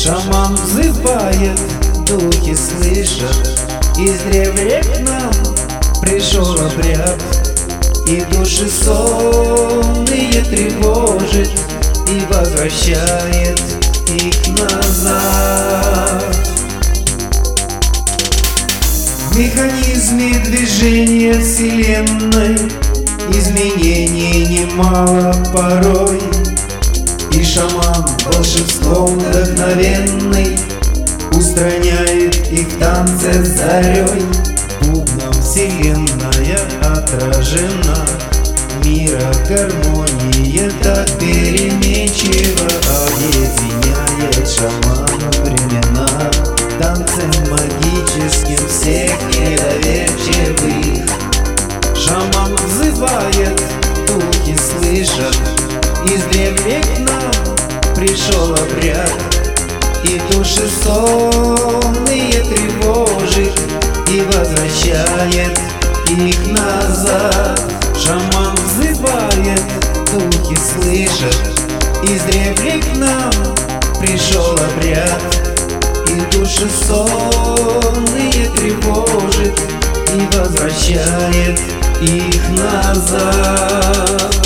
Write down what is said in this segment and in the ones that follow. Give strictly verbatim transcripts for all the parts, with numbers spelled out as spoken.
Шаман взывает, духи слышат, издревле к нам пришел обряд, и души сонные тревожит, и возвращает их назад. В механизме движения вселенной изменений немало порой, и шаман волшебством вдохновенный устраняет их в танце зарей. Бубном вселенная отражена, мира гармония так переменчиво объединяет шамана времена танцем магическим всех недоверчивых. Шаман взывает, духи слышат, издревле к нам пришел обряд, и души сонные тревожит, и возвращает их назад. Шаман взывает, духи слышат, издревле к нам пришел обряд, и души сонные тревожит, и возвращает их назад.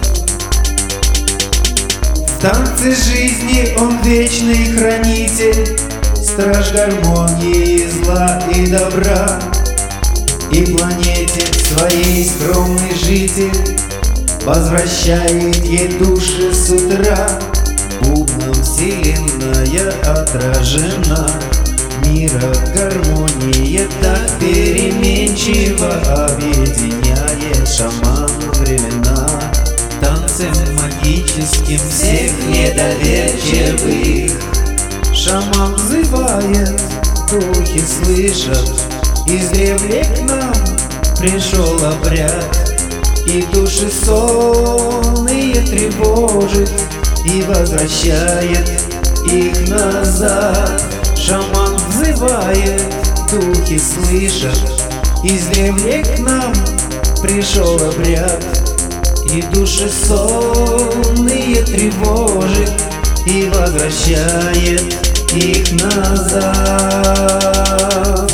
В танце жизни он вечный хранитель, страж гармонии зла и добра, и планете своей скромный житель возвращает ей души с утра. Бубном вселенная отражена, мира гармония так переменчиво объединяет шаман времена танцем магическим всех недоверчивых. Шаман взывает, духи слышат, издревле к нам пришел обряд, и души сонные тревожит, и возвращает их назад. Шаман взывает, духи слышат, издревле к нам пришел обряд, и души сонные тревожит, и возвращает их назад.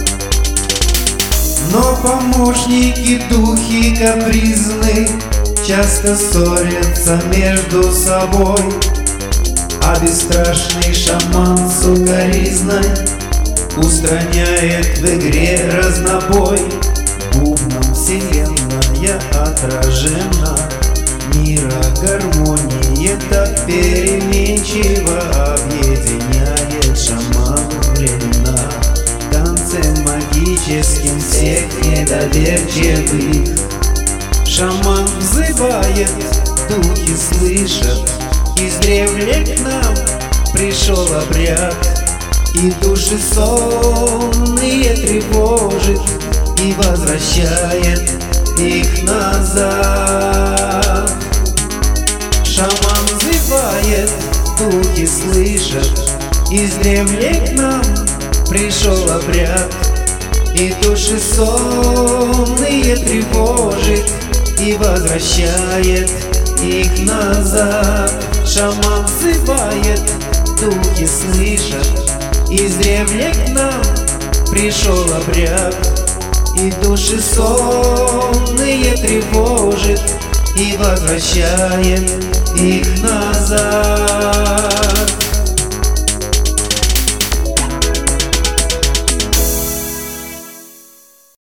Но помощники духи капризны часто ссорятся между собой, а бесстрашный шаман сукоризной устраняет в игре разнобой. Бубном вселенная отражена, мира гармония так переменчиво объединяет шаман времена танцем магическим всех недоверчивых. Шаман взывает, духи слышат, издревле к нам пришел обряд, и души сонные тревожит, и возвращает их назад. Шаман взывает, духи слышат, издревле к нам пришел обряд, и души сонные тревожит, и возвращает их назад. Шаман взывает, духи слышат, издревле к нам пришел обряд, и души сонные тревожит, и возвращает их назад.